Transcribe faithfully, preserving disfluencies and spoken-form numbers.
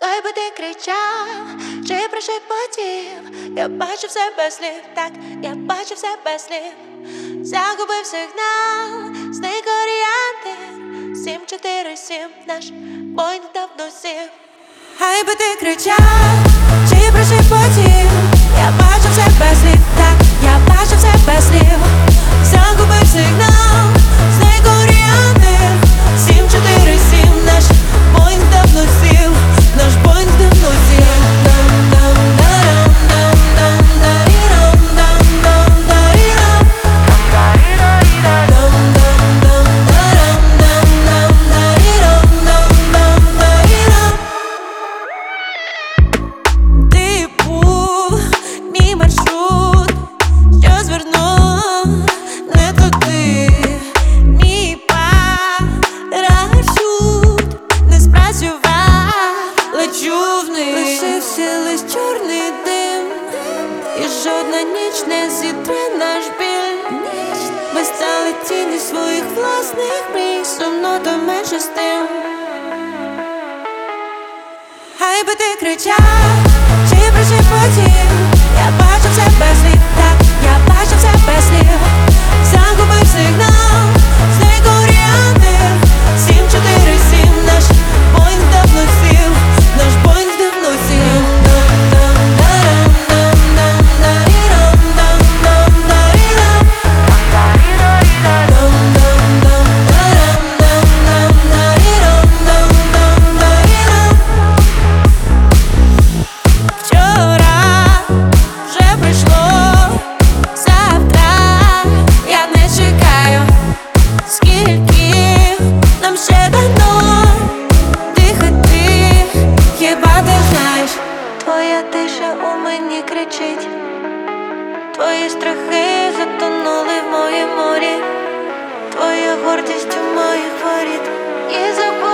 Хай би ти кричав, чи прошепотів, я бачу все без слів, так, я бачу все без слів. Загубив сигнал, зник орієнтир. Сім, чотири, сім, наш Боїнг давно сів. Хай би ти кричав, чи прошепотів, я бачу все без слів, так, я бачу все без слів. Загубив сигнал, зник орієнтир. Сім, чотири, сім, наш Боїнг давно сів, наш Боїнг давно сів. Лишився лиш чорний дим, і жодна ніч не зітре наш біль. Ми стали тіні своїх власних мрій, сумно та менше з тим. Хай би ти кричав, чи прошепотів, я бачу все без слів, так, я бачу все без слів. Загубив сигнал, зник орієнтир. Сім, чотири, сім, наш Боїнг давно сів, наш Боїнг давно сів. Твоя тиша у мені кричить, твої страхи затонули в моїм морі, твоя гордість у моїх воріт. І забула